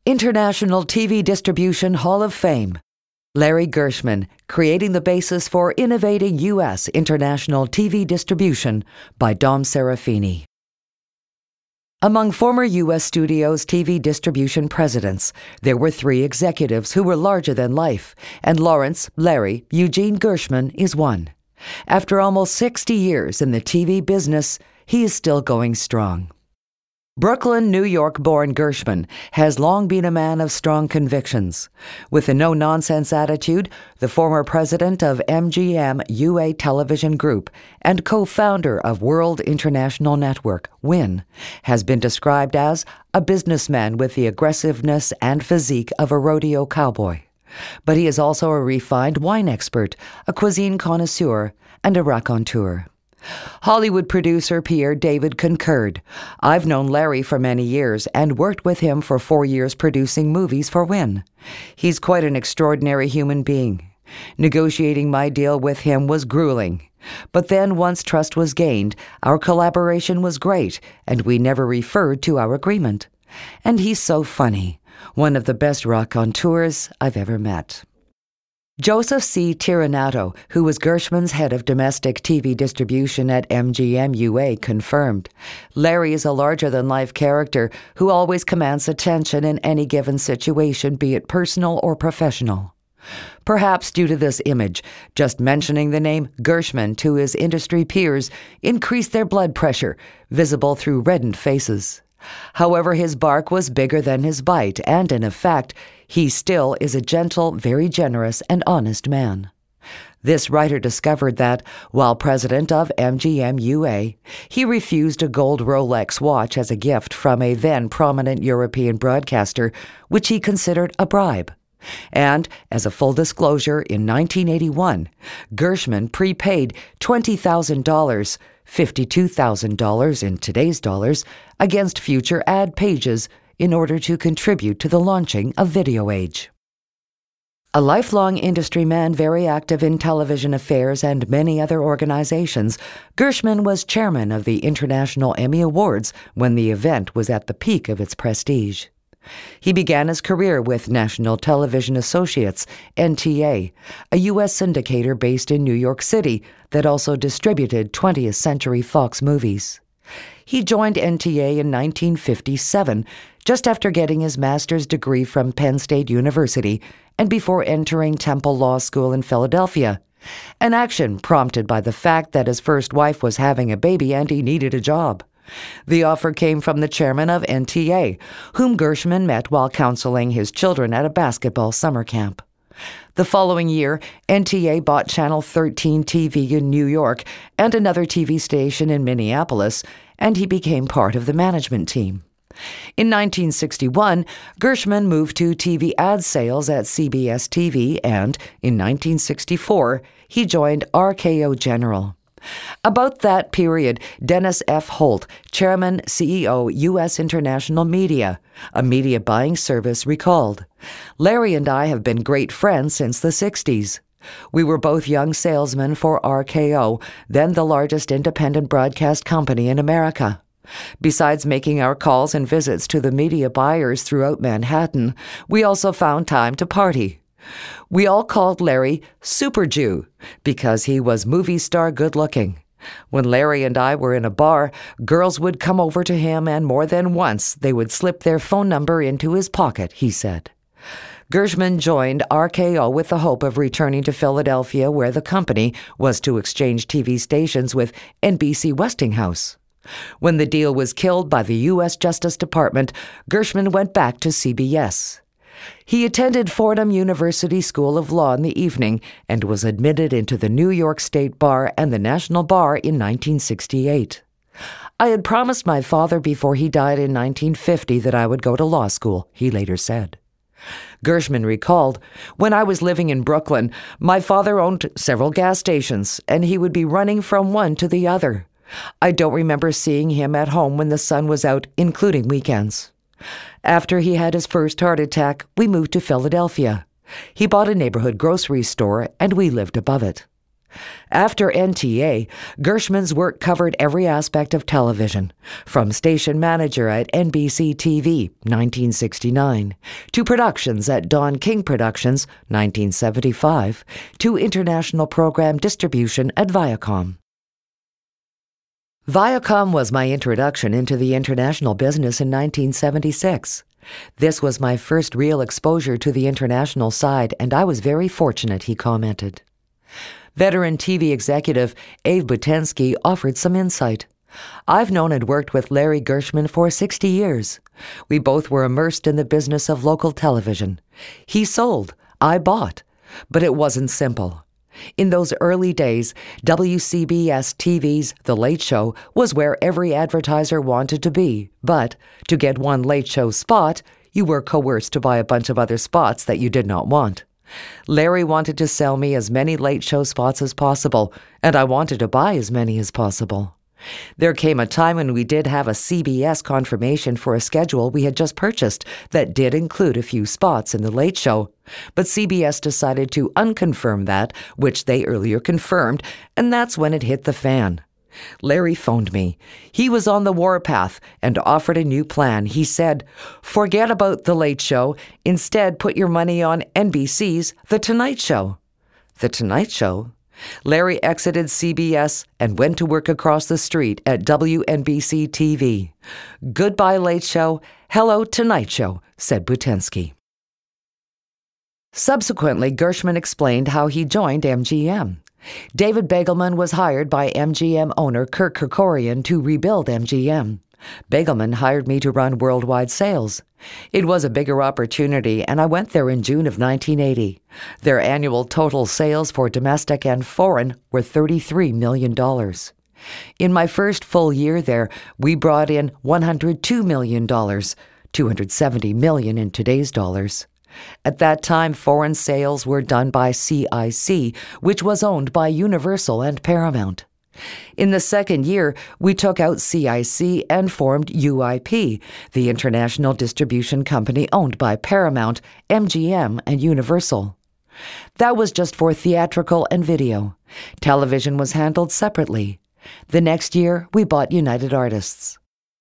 International TV Distribution Hall of Fame. Larry Gershman, creating the basis for innovating U.S. international TV distribution by Dom Serafini. Among former U.S. Studios TV distribution presidents, there were three executives who were larger than life, and Lawrence Larry Eugene Gershman is one. After almost 60 years in the TV business, he is still going strong. Brooklyn, New York-born Gershman has long been a man of strong convictions. With a no-nonsense attitude, the former president of MGM UA Television Group and co-founder of World International Network, WIN, has been described as a businessman with the aggressiveness and physique of a rodeo cowboy. But he is also a refined wine expert, a cuisine connoisseur, and a raconteur. Hollywood producer Pierre David concurred. "I've known Larry for many years and worked with him for 4 years producing movies for WIN. He's quite an extraordinary human being. Negotiating my deal with him was grueling. But then once trust was gained, our collaboration was great, and we never referred to our agreement. And he's so funny. One of the best raconteurs I've ever met." Joseph C. Tiranato, who was Gershman's head of domestic TV distribution at MGM UA, confirmed, "Larry is a larger-than-life character who always commands attention in any given situation, be it personal or professional." Perhaps due to this image, just mentioning the name Gershman to his industry peers increased their blood pressure, visible through reddened faces. However, his bark was bigger than his bite, and in effect, he still is a gentle, very generous, and honest man. This writer discovered that, while president of MGM UA, he refused a gold Rolex watch as a gift from a then prominent European broadcaster, which he considered a bribe. And, as a full disclosure, in 1981, Gershman prepaid $20,000, $52,000 in today's dollars, against future ad pages in order to contribute to the launching of Video Age. A lifelong industry man very active in television affairs and many other organizations, Gershman was chairman of the International Emmy Awards when the event was at the peak of its prestige. He began his career with National Television Associates, NTA, a U.S. syndicator based in New York City that also distributed 20th Century Fox movies. He joined NTA in 1957, just after getting his master's degree from Penn State University and before entering Temple Law School in Philadelphia, an action prompted by the fact that his first wife was having a baby and he needed a job. The offer came from the chairman of NTA, whom Gershman met while counseling his children at a basketball summer camp. The following year, NTA bought Channel 13 TV in New York and another TV station in Minneapolis, and he became part of the management team. In 1961, Gershman moved to TV ad sales at CBS TV, and in 1964, he joined RKO General. About that period, Dennis F. Holt, Chairman, CEO, U.S. International Media, a media buying service, recalled, "Larry and I have been great friends since the 60s. We were both young salesmen for RKO, then the largest independent broadcast company in America. Besides making our calls and visits to the media buyers throughout Manhattan, we also found time to party. We all called Larry Super Jew because he was movie star good-looking. When Larry and I were in a bar, girls would come over to him, and more than once they would slip their phone number into his pocket," he said. Gershman joined RKO with the hope of returning to Philadelphia, where the company was to exchange TV stations with NBC Westinghouse. When the deal was killed by the U.S. Justice Department, Gershman went back to CBS. He attended Fordham University School of Law in the evening and was admitted into the New York State Bar and the National Bar in 1968. "I had promised my father before he died in 1950 that I would go to law school," he later said. Gershman recalled, "When I was living in Brooklyn, my father owned several gas stations, and he would be running from one to the other. I don't remember seeing him at home when the sun was out, including weekends. After he had his first heart attack, we moved to Philadelphia. He bought a neighborhood grocery store, and we lived above it." After NTA, Gershman's work covered every aspect of television, from station manager at NBC TV, 1969, to productions at Don King Productions, 1975, to international program distribution at Viacom. Viacom was my introduction into the international business in 1976. This was my first real exposure to the international side, and I was very fortunate, he commented. Veteran TV executive Abe Butensky offered some insight. I've known and worked with Larry Gershman for 60 years. We both were immersed in the business of local television. He sold, I bought, but it wasn't simple. In those early days, WCBS TV's The Late Show was where every advertiser wanted to be, but to get one Late Show spot, you were coerced to buy a bunch of other spots that you did not want. Larry wanted to sell me as many Late Show spots as possible, and I wanted to buy as many as possible. There came a time when we did have a CBS confirmation for a schedule we had just purchased that did include a few spots in The Late Show, but CBS decided to unconfirm that, which they earlier confirmed, and that's when it hit the fan. Larry phoned me. He was on the warpath and offered a new plan. He said, "Forget about The Late Show. Instead, put your money on NBC's The Tonight Show." The Tonight Show? Larry exited CBS and went to work across the street at WNBC TV. "Goodbye, Late Show. Hello, Tonight Show," said Butensky. Subsequently, Gershman explained how he joined MGM. David Begelman was hired by MGM owner Kirk Kerkorian to rebuild MGM. Begelman hired me to run worldwide sales. It was a bigger opportunity, and I went there in June of 1980. Their annual total sales for domestic and foreign were $33 million. In my first full year there, we brought in $102 million, $270 million in today's dollars. At that time, foreign sales were done by CIC, which was owned by Universal and Paramount. In the second year, we took out CIC and formed UIP, the international distribution company owned by Paramount, MGM, and Universal. That was just for theatrical and video. Television was handled separately. The next year, we bought United Artists.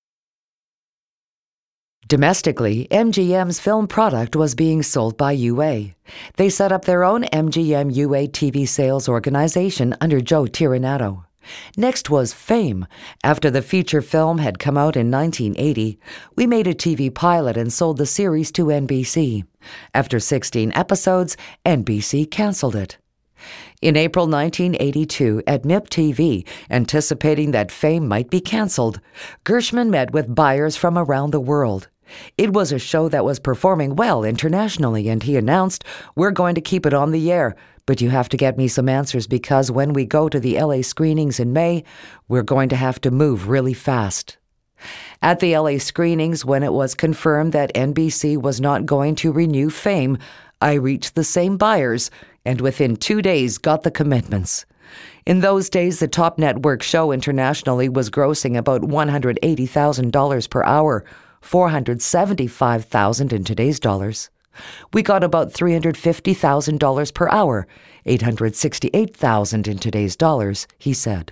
Domestically, MGM's film product was being sold by UA. They set up their own MGM UA TV sales organization under Joe Tirinato. Next was Fame. After the feature film had come out in 1980, we made a TV pilot and sold the series to NBC. After 16 episodes, NBC canceled it. In April 1982, at MIP TV, anticipating that Fame might be canceled, Gershman met with buyers from around the world. It was a show that was performing well internationally, and he announced, "We're going to keep it on the air, but you have to get me some answers because when we go to the LA screenings in May, we're going to have to move really fast." At the LA screenings, when it was confirmed that NBC was not going to renew Fame, I reached the same buyers and within 2 days got the commitments. In those days, the top network show internationally was grossing about $180,000 per hour, $475,000 in today's dollars. We got about $350,000 per hour, $868,000 in today's dollars, he said.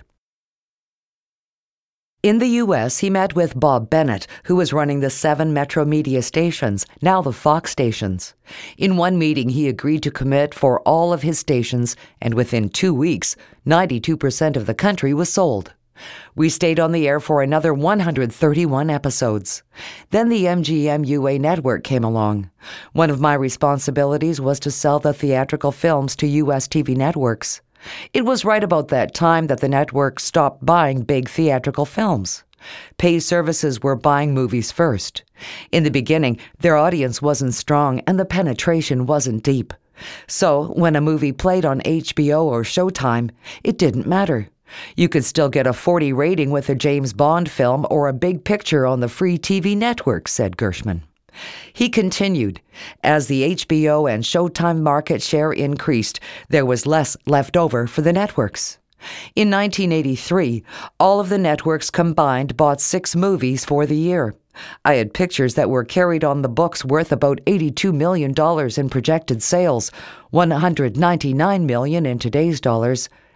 In the U.S., he met with Bob Bennett, who was running the 7 Metro Media stations, now the Fox stations. In one meeting, he agreed to commit for all of his stations, and within 2 weeks, 92% of the country was sold. We stayed on the air for another 131 episodes. Then the MGM UA network came along. One of my responsibilities was to sell the theatrical films to U.S. TV networks. It was right about that time that the network stopped buying big theatrical films. Paid services were buying movies first. In the beginning, their audience wasn't strong and the penetration wasn't deep. So, when a movie played on HBO or Showtime, it didn't matter. You could still get a 40 rating with a James Bond film or a big picture on the free TV network, said Gershman. He continued, as the HBO and Showtime market share increased, there was less left over for the networks. In 1983, all of the networks combined bought 6 movies for the year. I had pictures that were carried on the books worth about $82 million in projected sales, $199 million in today's dollars,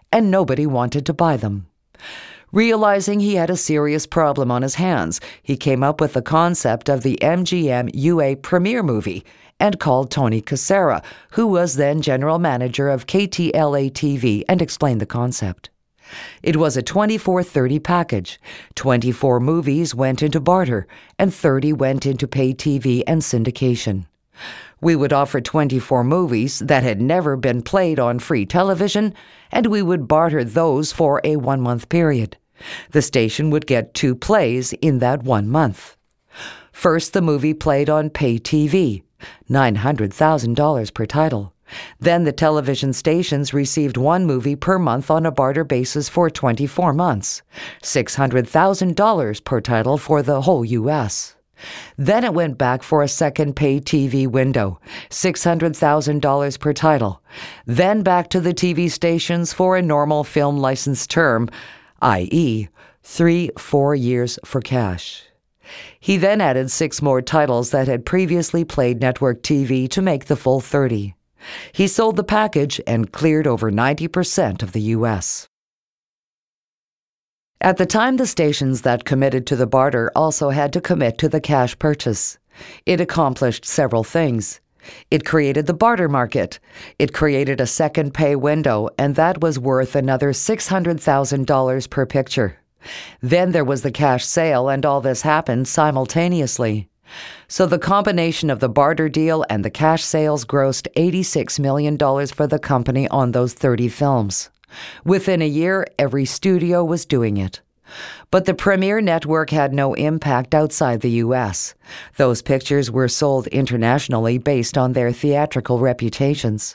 and nobody wanted to buy them. Realizing he had a serious problem on his hands, he came up with the concept of the MGM UA premiere movie and called Tony Cassara, who was then general manager of KTLA-TV, and explained the concept. It was a 24-30 package. 24 movies went into barter, and 30 went into pay TV and syndication. We would offer 24 movies that had never been played on free television, and we would barter those for a 1-month period. The station would get 2 plays in that 1 month. First, the movie played on pay TV, $900,000 per title. Then the television stations received 1 movie per month on a barter basis for 24 months, $600,000 per title for the whole U.S. Then it went back for a second pay TV window, $600,000 per title. Then back to the TV stations for a normal film license term, i.e., 3-4 years for cash. He then added 6 more titles that had previously played network TV to make the full 30. He sold the package and cleared over 90% of the U.S. At the time, the stations that committed to the barter also had to commit to the cash purchase. It accomplished several things. It created the barter market. It created a second pay window, and that was worth another $600,000 per picture. Then there was the cash sale, and all this happened simultaneously. So the combination of the barter deal and the cash sales grossed $86 million for the company on those 30 films. Within a year, every studio was doing it. But the premiere network had no impact outside the U.S. Those pictures were sold internationally based on their theatrical reputations.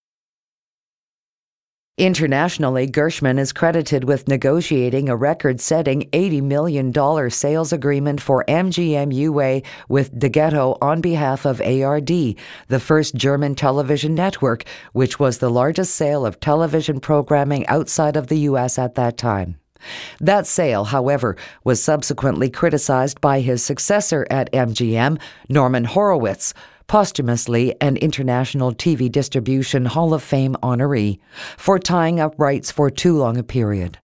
Internationally, Gershman is credited with negotiating a record-setting $80 million sales agreement for MGM UA with De Ghetto on behalf of ARD, the first German television network, which was the largest sale of television programming outside of the U.S. at that time. That sale, however, was subsequently criticized by his successor at MGM, Norman Horowitz, posthumously an International TV Distribution Hall of Fame honoree, for tying up rights for too long a period.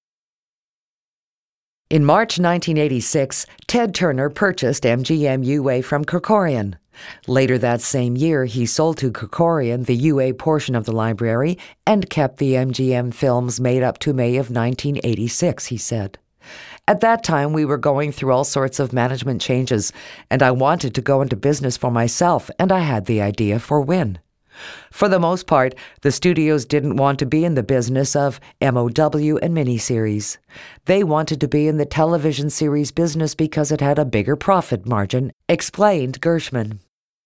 In March 1986, Ted Turner purchased MGM UA from Krikorian. Later that same year, he sold to Krikorian the UA portion of the library and kept the MGM films made up to May of 1986, he said. At that time, we were going through all sorts of management changes, and I wanted to go into business for myself, and I had the idea for Win. For the most part, the studios didn't want to be in the business of MOW and miniseries. They wanted to be in the television series business because it had a bigger profit margin, explained Gershman.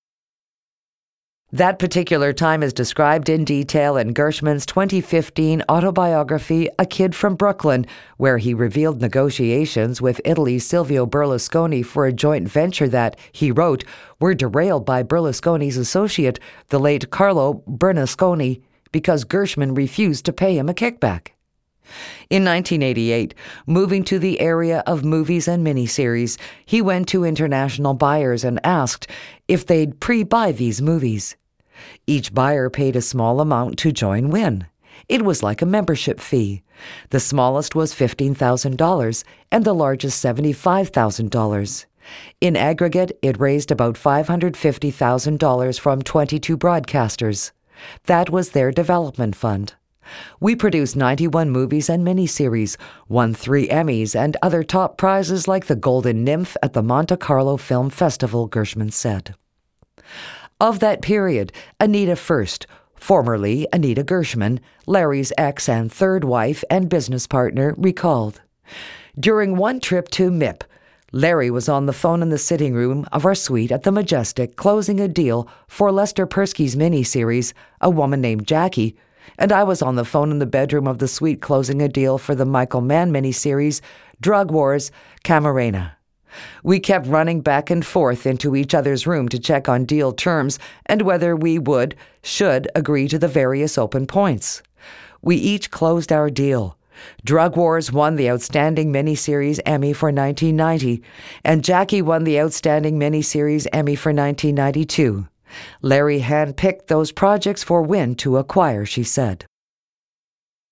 That particular time is described in detail in Gershman's 2015 autobiography, A Kid from Brooklyn, where he revealed negotiations with Italy's Silvio Berlusconi for a joint venture that, he wrote, were derailed by Berlusconi's associate, the late Carlo Bernasconi, because Gershman refused to pay him a kickback. In 1988, moving to the area of movies and miniseries, he went to international buyers and asked if they'd pre-buy these movies. Each buyer paid a small amount to join Win. It was like a membership fee. The smallest was $15,000 and the largest $75,000. In aggregate, it raised about $550,000 from 22 broadcasters. That was their development fund. We produced 91 movies and miniseries, won 3 Emmys and other top prizes like the Golden Nymph at the Monte Carlo Film Festival, Gershman said. Of that period, Anita First, formerly Anita Gershman, Larry's ex and third wife and business partner, recalled. During one trip to MIP, Larry was on the phone in the sitting room of our suite at the Majestic closing a deal for Lester Persky's miniseries, A Woman Named Jackie, and I was on the phone in the bedroom of the suite closing a deal for the Michael Mann miniseries, Drug Wars, Camarena. We kept running back and forth into each other's room to check on deal terms and whether we should agree to the various open points. We each closed our deal. Drug Wars won the Outstanding Miniseries Emmy for 1990, and Jackie won the Outstanding Miniseries Emmy for 1992. Larry handpicked those projects for Win to acquire, she said.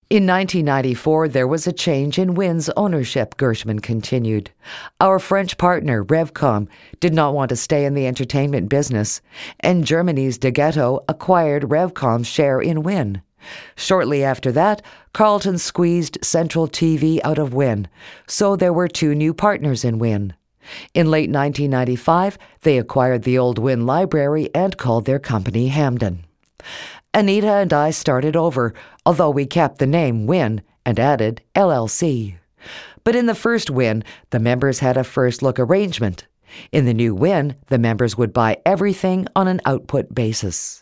In 1994, there was a change in WIN's ownership, Gershman continued. Our French partner, Revcom, did not want to stay in the entertainment business, and Germany's De Ghetto acquired Revcom's share in WIN. Shortly after that, Carlton squeezed Central TV out of WIN, so there were two new partners in WIN. In late 1995, they acquired the old WIN library and called their company Hamden. Anita and I started over, although we kept the name WIN and added LLC. But in the first WIN, the members had a first-look arrangement. In the new WIN, the members would buy everything on an output basis.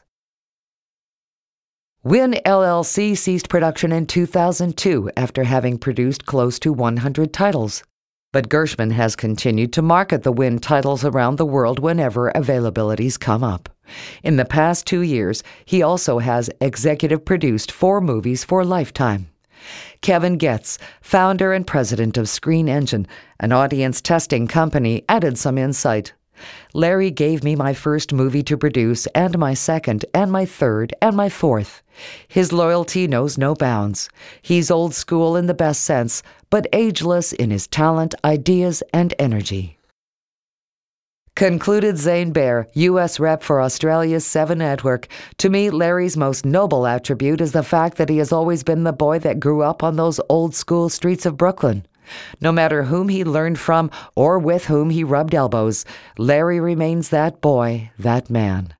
WIN LLC ceased production in 2002 after having produced close to 100 titles. But Gershman has continued to market the WIN titles around the world whenever availabilities come up. In the past 2 years, he also has executive produced 4 movies for Lifetime. Kevin Getz, founder and president of Screen Engine, an audience testing company, added some insight. Larry gave me my first movie to produce, and my second, and my third, and my fourth. His loyalty knows no bounds. He's old school in the best sense, but ageless in his talent, ideas, and energy. Concluded Zane Baer, U.S. Rep for Australia's 7 Network. To me, Larry's most noble attribute is the fact that he has always been the boy that grew up on those old-school streets of Brooklyn. No matter whom he learned from or with whom he rubbed elbows, Larry remains that boy, that man.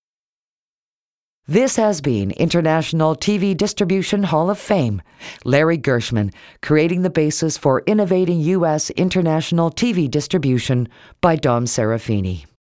This has been International TV Distribution Hall of Fame, Larry Gershman, creating the basis for innovating U.S. international TV distribution by Dom Serafini.